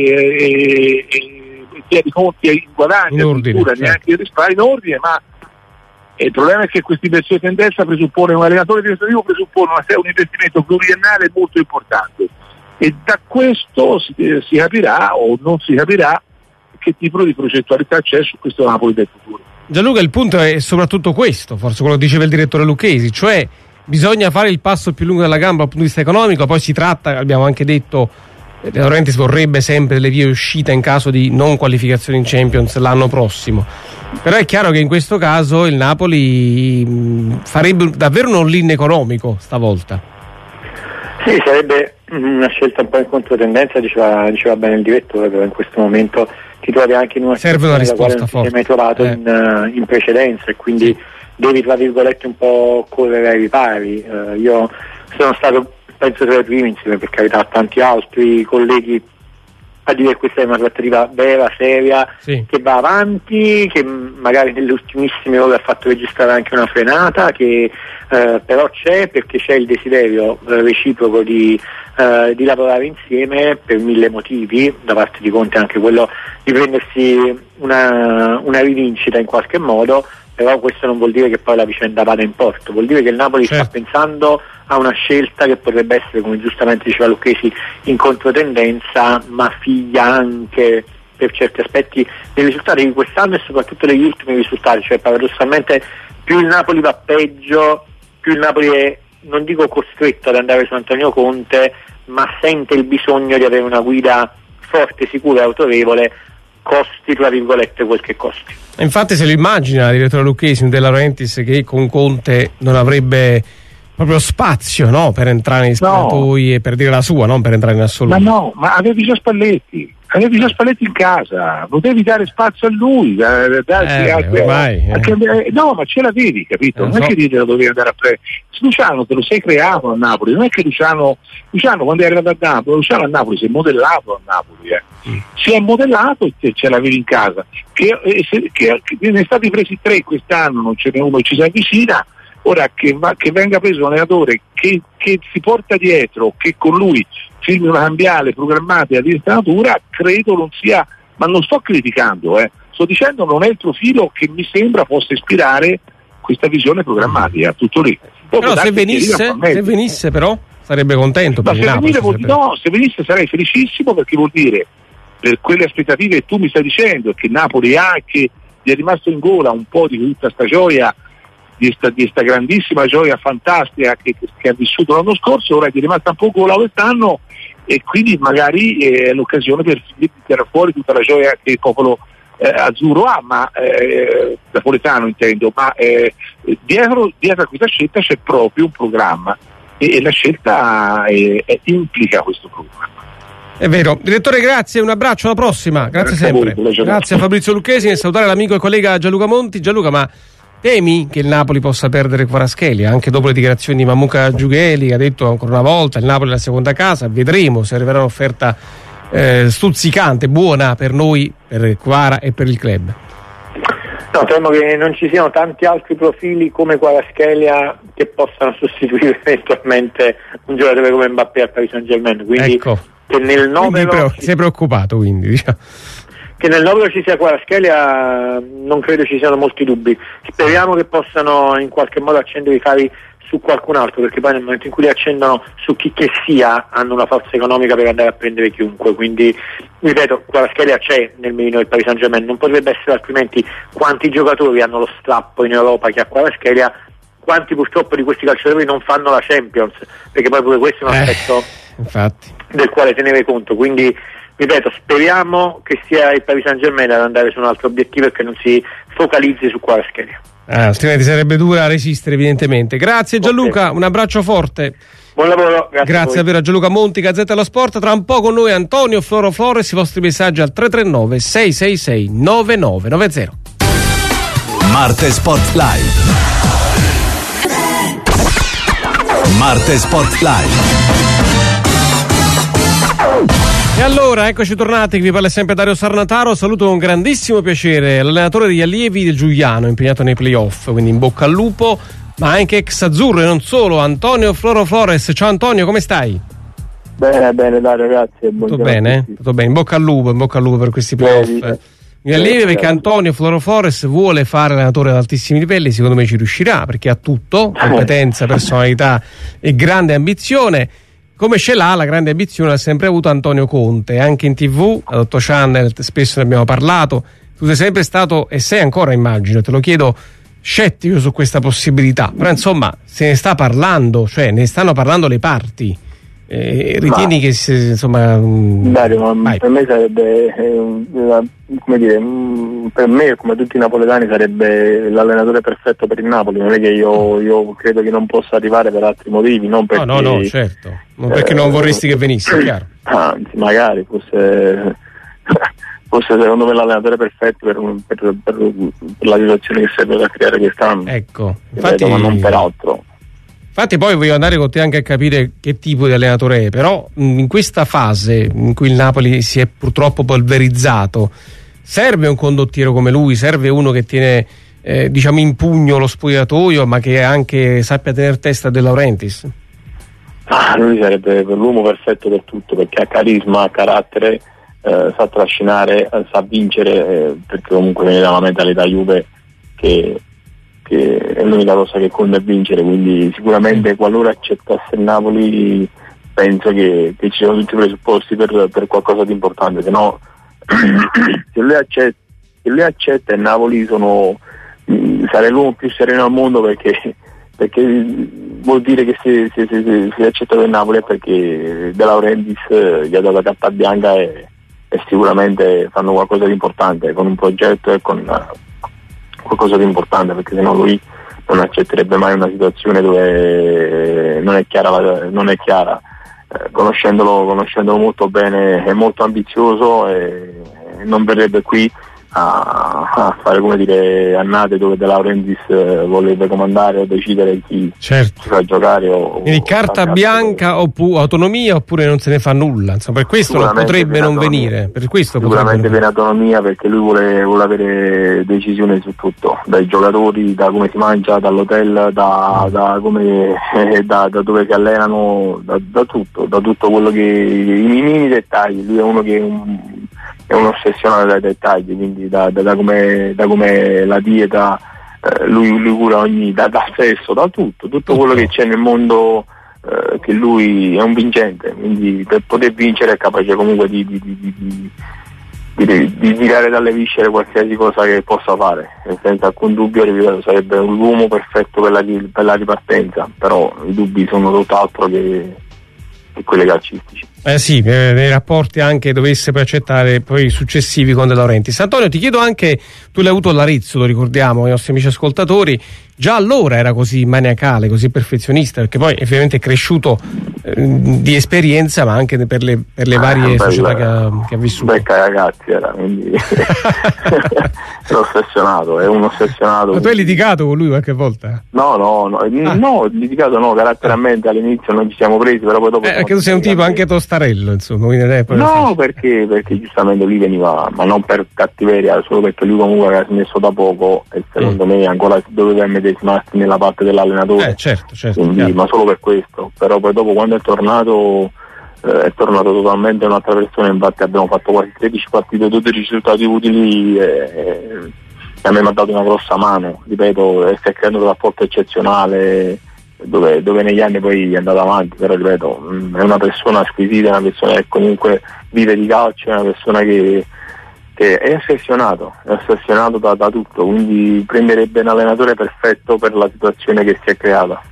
e, e tieni conti in guadagni, addirittura neanche risparmi in ordine, ma il problema è che questa inversione di tendenza presuppone un allenatore difensivo, presuppone una, un investimento pluriennale molto importante e da questo si, si capirà o non si capirà che tipo di progettualità c'è su questo Napoli del futuro. Gianluca, il punto è soprattutto questo, forse quello che diceva il direttore Lucchesi, cioè bisogna fare il passo più lungo della gamba dal punto di vista economico, poi si tratta, abbiamo anche detto, De Laurentiis vorrebbe sempre delle vie uscita in caso di non qualificazione in Champions l'anno prossimo, però è chiaro che in questo caso il Napoli mh, farebbe davvero un all-in economico stavolta. Sì, sarebbe una scelta un po' in controtendenza, diceva, diceva bene il direttore, però in questo momento ti trovi anche in una serve una risposta forte, non ti sei mai trovato eh. in, in precedenza e quindi sì. devi tra virgolette un po' correre ai ripari. Uh, io sono stato penso tra i primi, insieme per carità a tanti altri colleghi, a dire che questa è una trattativa vera, seria, sì. che va avanti, che magari nelle ultimissime ore ha fatto registrare anche una frenata, che eh, però c'è perché c'è il desiderio eh, reciproco di, eh, di lavorare insieme per mille motivi, da parte di Conte anche quello di prendersi una, una rivincita in qualche modo, però questo non vuol dire che poi la vicenda vada in porto, vuol dire che il Napoli certo. sta pensando a una scelta che potrebbe essere, come giustamente diceva Lucchesi, in controtendenza, ma figlia anche per certi aspetti dei risultati di quest'anno e soprattutto degli ultimi risultati, cioè paradossalmente più il Napoli va peggio, più il Napoli è, non dico costretto ad andare su Antonio Conte, ma sente il bisogno di avere una guida forte, sicura e autorevole, costi tra virgolette quel che costi. Infatti se lo immagina il direttore Lucchesi, un De Laurentiis che con Conte non avrebbe proprio spazio, no, per entrare negli spogliatoi no. e per dire la sua, non per entrare in assoluto. Ma no, ma avevi già Spalletti, avevi già Spalletti in casa, potevi dare spazio a lui, darsi eh, anche, ormai, anche, eh. no, ma ce l'avevi, capito? Non so. È che te lo dovevi andare a prendere. Luciano te lo sei creato a Napoli, non è che Luciano, Luciano quando è arrivato a Napoli, Luciano a Napoli si è modellato a Napoli, eh. Mm. si è modellato e ce l'avevi in casa. Che, eh, se, che, che ne è stati presi tre quest'anno, non ce n'è uno che ci si avvicina. Ora che, va, che venga preso un allenatore che, che si porta dietro, che con lui firmi una cambiale programmatica di questa natura, credo non sia, ma non sto criticando, eh, sto dicendo non è il profilo che mi sembra possa ispirare questa visione programmatica, tutto lì. Poi però se venisse, se venisse però sarebbe contento per se, Napoli, vuol, sarebbe... no, se venisse sarei felicissimo perché vuol dire per quelle aspettative che tu mi stai dicendo che Napoli ha e che gli è rimasto in gola un po' di tutta sta gioia, di sta, di sta grandissima gioia fantastica che, che ha vissuto l'anno scorso, ora gli è rimasta un po' gola quest'anno e quindi magari è l'occasione per tirare fuori tutta la gioia che il popolo eh, azzurro ha, ma eh, napoletano intendo, ma eh, dietro, dietro a questa scelta c'è proprio un programma e, e la scelta è, è, implica questo programma. È vero. Direttore, grazie, un abbraccio, alla prossima, grazie, grazie sempre. A voi, grazie a Fabrizio Lucchesi, nel salutare l'amico e collega Gianluca Monti. Gianluca, ma temi che il Napoli possa perdere Kvaratskhelia anche dopo le dichiarazioni di Mamuka Giugheli, che ha detto ancora una volta il Napoli è la seconda casa, vedremo se arriverà un'offerta eh, stuzzicante, buona per noi, per Kvara e per il club. No, temo che non ci siano tanti altri profili come Kvaratskhelia che possano sostituire eventualmente un giocatore come Mbappé al Paris Saint-Germain, quindi ecco. che nel novero però, sei preoccupato quindi, diciamo. Che nel novero ci sia Kvaratskhelia non credo ci siano molti dubbi, speriamo che possano in qualche modo accendere i fari su qualcun altro, perché poi nel momento in cui li accendono su chi che sia hanno una forza economica per andare a prendere chiunque, quindi ripeto, Kvaratskhelia c'è nel mirino del Paris Saint-Germain, non potrebbe essere altrimenti. Quanti giocatori hanno lo strappo in Europa che ha Kvaratskhelia, quanti purtroppo di questi calciatori non fanno la Champions, perché poi pure questo è un aspetto eh, infatti. del quale tenere conto, quindi ripeto, speriamo che sia il Paris Saint-Germain ad andare su un altro obiettivo e che non si focalizzi su Kvaratskhelia. Ah, altrimenti sarebbe dura resistere evidentemente. Grazie Gianluca, okay. Un abbraccio forte. Buon lavoro, grazie. Grazie davvero a Gianluca Monti, Gazzetta dello Sport. Tra un po' con noi Antonio Floro Flores, i vostri messaggi al tre tre nove sei sei sei nove nove nove zero. Marte Sport Live. Marte Sport Live. E allora, eccoci tornati, qui vi parla sempre Dario Sarnataro. Saluto con grandissimo piacere l'allenatore degli allievi del Giuliano, impegnato nei playoff, quindi in bocca al lupo, ma anche ex azzurro e non solo, Antonio Floro Flores. Ciao Antonio, come stai? Bene, bene, Dario, grazie. Tutto bene? Tutto bene, in bocca al lupo, in bocca al lupo per questi playoff. Mi allievi perché Antonio Floro Flores vuole fare allenatore ad altissimi livelli, secondo me ci riuscirà, perché ha tutto, competenza, personalità e grande ambizione. Come ce l'ha la grande ambizione, ha sempre avuto Antonio Conte, anche in tivù, ad otto Channel, spesso ne abbiamo parlato. Tu sei sempre stato, e sei ancora immagino, te lo chiedo, scettico su questa possibilità, però insomma se ne sta parlando, cioè ne stanno parlando le parti. Eh, ritieni ma, che se, insomma Dario, ma per me sarebbe eh, come dire, per me come tutti i napoletani sarebbe l'allenatore perfetto per il Napoli. Non è che io, io credo che non possa arrivare per altri motivi, non perché, no no no certo non perché eh, non vorresti che venisse, chiaro. Anzi, magari fosse fosse secondo me l'allenatore perfetto per, per, per, per la situazione che serve da creare quest'anno, ecco, infatti, ma non per altro. Infatti poi voglio andare con te anche a capire che tipo di allenatore è, però in questa fase in cui il Napoli si è purtroppo polverizzato, serve un condottiero come lui, serve uno che tiene eh, diciamo in pugno lo spogliatoio, ma che anche sappia tenere testa De Laurentiis. Ah, lui sarebbe l'uomo perfetto per tutto, perché ha carisma, ha carattere, eh, sa trascinare, eh, sa vincere, eh, perché comunque viene dalla mentalità Juve che che è l'unica cosa che conta è vincere, quindi sicuramente qualora accettasse il Napoli penso che, che ci sono tutti i presupposti per, per qualcosa di importante, se no se lui accetta, se lui accetta il Napoli sono, sarei l'uomo più sereno al mondo, perché, perché vuol dire che se, se, se, se, se accettato il Napoli è perché De Laurentiis gli ha dato la carta bianca e, e sicuramente fanno qualcosa di importante con un progetto e con qualcosa di importante, perché sennò lui non accetterebbe mai una situazione dove non è chiara, non è chiara. Eh, conoscendolo, conoscendolo molto bene, è molto ambizioso e non verrebbe qui a, a fare, come dire, annate dove De Laurentiis eh, vorrebbe comandare o decidere chi, certo. chi fa giocare o, quindi o carta bianca oppure autonomia, oppure non se ne fa nulla, insomma, per questo non potrebbe non autonomia. venire, per questo sicuramente viene autonomia, perché lui vuole, vuole avere decisione su tutto, dai giocatori, da come si mangia, dall'hotel, da, da, come, eh, da, da dove si allenano, da, da tutto, da tutto quello che i minimi dettagli. Lui è uno che è un, è un ossessionato dai dettagli, quindi da, da, da come da come la dieta, eh, lui, lui cura ogni, da, da stesso, da tutto, tutto quello che c'è nel mondo, eh, che lui è un vincente, quindi per poter vincere è capace comunque di, di, di, di, di, di, di tirare dalle viscere qualsiasi cosa che possa fare, e senza alcun dubbio, ripeto, sarebbe l'uomo perfetto per la, per la ripartenza, però i dubbi sono tutt'altro che, che quelli calcistici. Eh sì, nei rapporti anche dovesse poi accettare poi i successivi con De Laurentiis. Antonio, ti chiedo anche, tu l'hai avuto all'Arezzo, lo ricordiamo ai nostri amici ascoltatori, già allora era così maniacale, così perfezionista, perché poi effettivamente è cresciuto eh, di esperienza, ma anche per le, per le varie ah, società che ha, che ha vissuto. Becca ragazzi era, quindi è ossessionato, è un ossessionato. Ma tu hai litigato con lui qualche volta? No, no, no, ah. no litigato no, caratterialmente all'inizio non ci siamo presi, però poi dopo... Eh, perché tu sei un tipo anche tostarello, insomma. No, perché, perché giustamente lui veniva, ma non per cattiveria, solo perché lui comunque aveva smesso da poco e secondo mm. me ancora doveva medesimarsi nella parte dell'allenatore, eh, certo, certo, quindi, ma solo per questo. Però poi dopo, quando è tornato, eh, è tornato totalmente un'altra persona. Infatti abbiamo fatto quasi tredici partite, tutti i risultati utili, e, e a me mi ha dato una grossa mano, ripeto, e si è creato un rapporto eccezionale dove, dove negli anni poi è andato avanti, però ripeto, è una persona squisita, è una persona che comunque vive di calcio, è una persona che, che è ossessionato, è ossessionato da, da tutto, quindi prenderebbe un allenatore perfetto per la situazione che si è creata.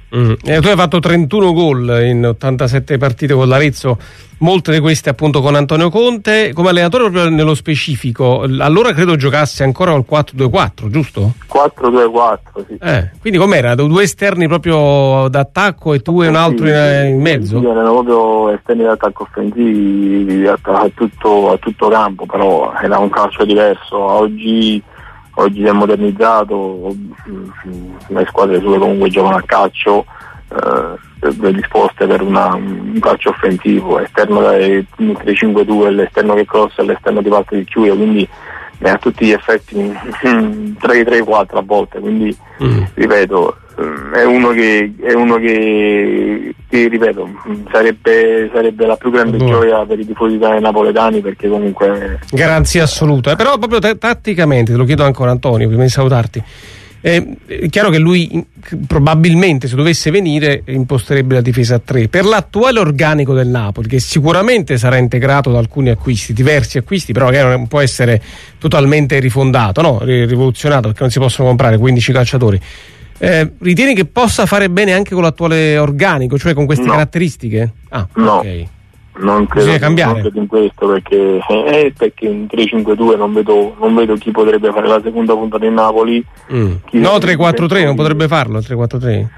Mm. E tu hai fatto trentuno gol in ottantasette partite con l'Arezzo, molte di queste appunto con Antonio Conte. Come allenatore proprio nello specifico, allora credo giocasse ancora al quattro due quattro, giusto? quattro due quattro, sì. Eh, quindi com'era? Due esterni proprio d'attacco e tu e un altro sì, in, in mezzo? Sì, erano proprio esterni d'attacco offensivi a, a, tutto, a tutto campo, però era un calcio diverso. Oggi Oggi si è modernizzato, le squadre sue comunque giocano a calcio, eh, predisposte per una, un calcio offensivo, esterno dai tre cinque due, l'esterno che crossa e l'esterno di parte che chiude, quindi è a tutti gli effetti tre tre quattro a volte, quindi mm. ripeto, è uno che è uno che, che ripeto sarebbe, sarebbe la più grande Buono. gioia per i tifosi napoletani, perché comunque garanzia assoluta. Eh, però proprio t- tatticamente, te lo chiedo ancora Antonio prima di salutarti, eh, è chiaro che lui probabilmente, se dovesse venire, imposterebbe la difesa a tre. Per l'attuale organico del Napoli, che sicuramente sarà integrato da alcuni acquisti, diversi acquisti, però che non può essere totalmente rifondato, no? rivoluzionato, perché non si possono comprare quindici calciatori. Eh, ritieni che possa fare bene anche con l'attuale organico, cioè con queste no. caratteristiche? Ah, no, okay. non credo, Bisogna cambiare. non credo in questo, perché, eh, perché in tre cinque due non vedo, non vedo chi potrebbe fare la seconda punta del Napoli. Mm. No, tre quattro tre non potrebbe farlo, tre quattro tre.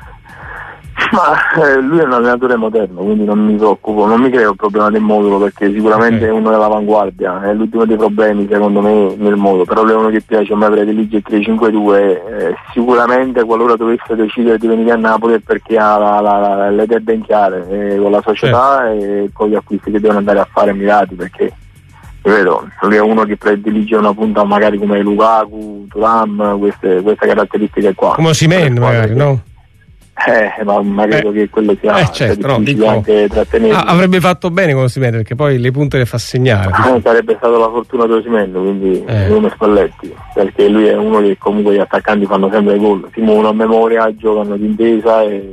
Ma eh, lui è un allenatore moderno, quindi non mi preoccupo, non mi creo il problema del modulo, perché sicuramente okay. è uno dell'avanguardia, è l'ultimo dei problemi secondo me nel modulo, però lui è uno che piace, a me predilige il tre cinque due, eh, sicuramente qualora dovesse decidere di venire a Napoli è perché ha la, la, la, le idee ben chiare, eh, con la società certo. e con gli acquisti che devono andare a fare mirati, perché vedo, lui è uno che predilige una punta magari come Lukaku, Thuram, queste, queste caratteristiche qua. Come Osimhen magari, no? Eh, ma, ma credo eh, che quello sia, eh, certo, sia difficile no, anche trattenere. Ah, avrebbe fatto bene con Osimhen, perché poi le punte le fa segnare. Eh, sarebbe stata la fortuna di Osimhen, quindi eh. come Spalletti, perché lui è uno che comunque gli attaccanti fanno sempre gol, si muovono a memoria, giocano d'intesa e,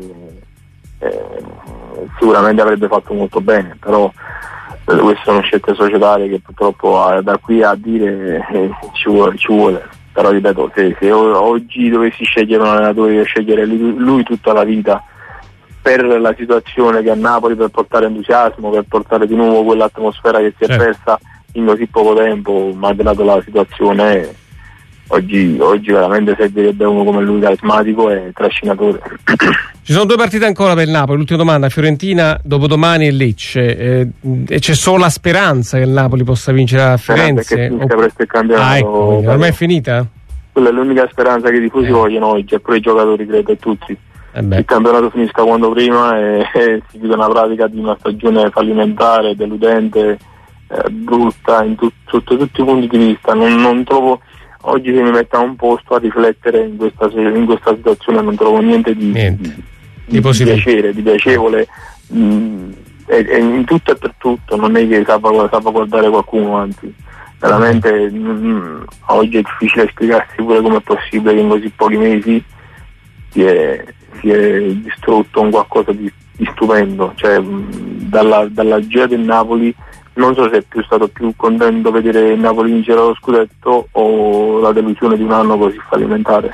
e sicuramente avrebbe fatto molto bene, però eh, queste sono scelte societarie che purtroppo eh, da qui a dire eh, ci vuole, ci vuole. Però ripeto, se, se oggi dovessi scegliere un allenatore, io scegliere lui, lui tutta la vita, per la situazione che è a Napoli, per portare entusiasmo, per portare di nuovo quell'atmosfera che si è certo. persa in così poco tempo, malgrado la situazione, oggi, oggi veramente servirebbe uno come lui, carismatico e trascinatore. Ci sono due partite ancora per il Napoli, l'ultima domanda, Fiorentina dopodomani e Lecce, eh, e c'è solo la speranza che il Napoli possa vincere a Firenze? Perché finisca presto il campionato. Ah, ecco, ormai è finita? Quella è l'unica speranza che i tifosi eh. vogliono oggi, e pure i giocatori, credo, e tutti. Eh il campionato finisca quando prima e, e si chiude una pratica di una stagione fallimentare, deludente, eh, brutta, in tu, sotto tutti i punti di vista. Non, non trovo... Oggi se mi metto a un posto a riflettere in questa, in questa situazione non trovo niente di... Niente. Di, di piacere, di piacevole, mh, e, e in tutto e per tutto, non è che sappia guardare qualcuno, anzi veramente mh, oggi è difficile spiegarsi pure come è possibile che in così pochi mesi si è, si è distrutto un qualcosa di, di stupendo, cioè mh, dalla, dalla gioia del Napoli non so se è più stato più contento vedere il Napoli vincere lo scudetto o la delusione di un anno così fallimentare.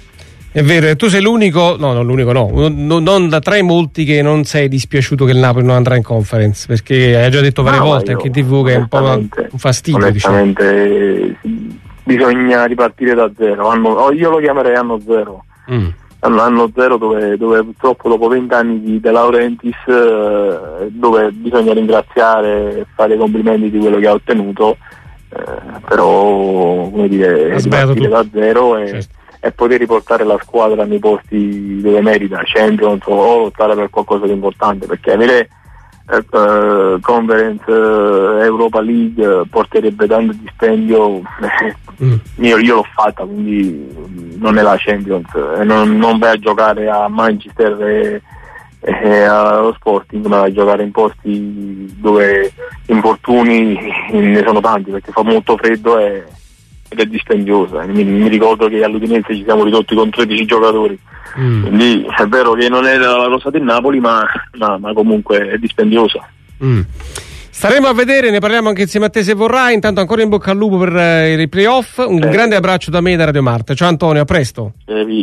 È vero, e tu sei l'unico, no, non l'unico no, non, non da tra i molti che non sei dispiaciuto che il Napoli non andrà in Conference, perché hai già detto varie no, volte anche in tivù che è un po' un fastidio. Onestamente diciamo. Bisogna ripartire da zero, anno, io lo chiamerei anno zero, mm. anno, anno zero dove, dove purtroppo dopo vent'anni di De Laurentiis, eh, dove bisogna ringraziare e fare i complimenti di quello che ha ottenuto, eh, però come dire, ripartire da zero e... Certo. e poter riportare la squadra nei posti dove merita, Champions o lottare per qualcosa di importante, perché avere eh, Conference, eh, Europa League porterebbe tanto dispendio, mm. io, io l'ho fatta, quindi non è la Champions, eh, non, non vai a giocare a Manchester e, e allo Sporting, ma vai a giocare in posti dove infortuni ne sono tanti, perché fa molto freddo e ed è dispendiosa. Mi, mi ricordo che all'Udinese ci siamo ridotti con tredici giocatori, mm. quindi è vero che non è la cosa del Napoli, ma, ma, ma comunque è dispendiosa. Mm. Staremo a vedere, ne parliamo anche insieme a te se vorrai. Intanto ancora in bocca al lupo per eh, i playoff. Un eh. grande abbraccio da me e da Radio Marte. Ciao Antonio, a presto. Eh,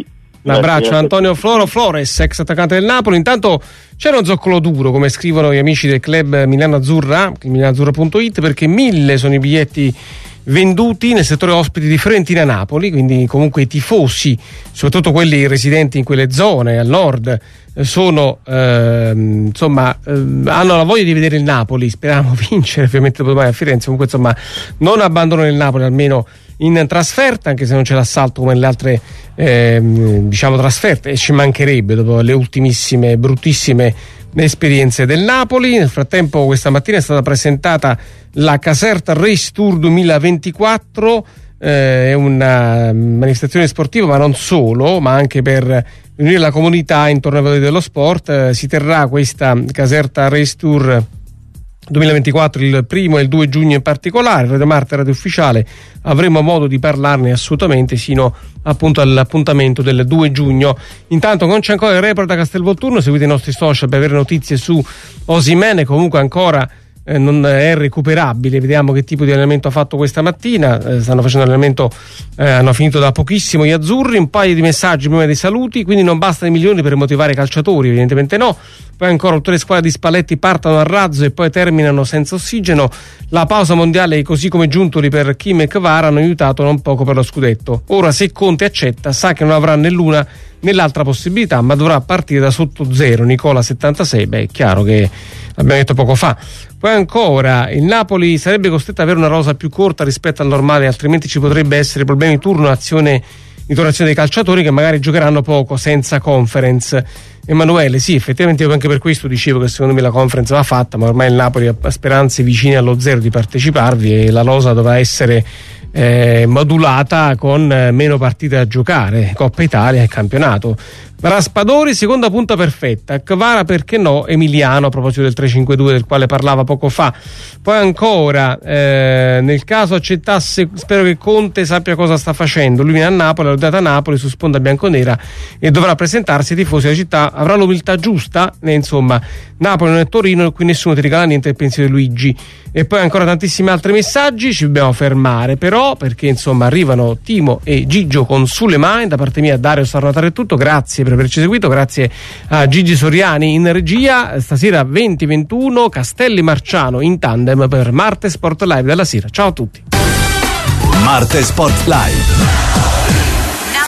Un abbraccio a Antonio Floro Flores, ex attaccante del Napoli. Intanto c'era un zoccolo duro, come scrivono gli amici del club Milano Azzurra, milano azzurra punto it, perché mille sono i biglietti venduti nel settore ospiti di Fiorentina Napoli, quindi comunque i tifosi, soprattutto quelli residenti in quelle zone al nord, sono eh, insomma eh, hanno la voglia di vedere il Napoli. Speriamo vincere ovviamente domani a Firenze. Comunque insomma non abbandonano il Napoli almeno in trasferta, anche se non c'è l'assalto come nelle altre eh, diciamo trasferte, e ci mancherebbe dopo le ultimissime bruttissime esperienze del Napoli. Nel frattempo questa mattina è stata presentata la Caserta Race Tour duemilaventiquattro, eh, è una manifestazione sportiva ma non solo, ma anche per riunire la comunità intorno ai valori dello sport. Eh, si terrà questa Caserta Race Tour duemilaventiquattro il primo e il due giugno in particolare. Radio Marte, Radio Ufficiale, avremo modo di parlarne assolutamente sino appunto all'appuntamento del due giugno. Intanto non c'è ancora il report da Castelvolturno, seguite i nostri social per avere notizie su Osimhen. Comunque ancora eh, non è recuperabile, vediamo che tipo di allenamento ha fatto questa mattina. Eh, stanno facendo allenamento, eh, hanno finito da pochissimo gli azzurri. Un paio di messaggi prima dei saluti: quindi non bastano i milioni per motivare i calciatori? Evidentemente no. Poi ancora tutte le squadre di Spalletti partono a razzo e poi terminano senza ossigeno. La pausa mondiale, così come Giuntoli per Kim e Kvara, hanno aiutato non poco per lo scudetto. Ora, se Conte accetta, sa che non avrà né l'una né l'altra possibilità, ma dovrà partire da sotto zero. Nicola settantasei, beh, è chiaro che l'abbiamo detto poco fa. Poi ancora, il Napoli sarebbe costretto ad avere una rosa più corta rispetto al normale, altrimenti ci potrebbe essere problemi di turno, azione di tornazione dei calciatori che magari giocheranno poco senza Conference. Emanuele, sì, effettivamente io anche per questo dicevo che secondo me la Conference va fatta, ma ormai il Napoli ha speranze vicine allo zero di parteciparvi e la rosa dovrà essere eh, modulata con eh, meno partite da giocare, Coppa Italia e campionato. Raspadori, seconda punta perfetta. Kvara, perché no? Emiliano, a proposito del tre cinque due del quale parlava poco fa. Poi ancora, eh, nel caso accettasse, spero che Conte sappia cosa sta facendo. Lui viene a Napoli, l'ha data a Napoli su sponda bianconera e dovrà presentarsi ai tifosi della città. Avrà l'umiltà giusta? Eh, insomma, Napoli non è Torino, qui nessuno ti regala niente, il pensiero di Luigi. E poi ancora tantissimi altri messaggi. Ci dobbiamo fermare però, perché insomma arrivano Timo e Gigio con Sulle Mani. Da parte mia, Dario Sarnataro è tutto, grazie per averci seguito, grazie a Gigi Soriani in regia. Stasera venti ventuno Castelli Marciano in tandem per Marte Sport Live della sera. Ciao a tutti. Marte Sport Live.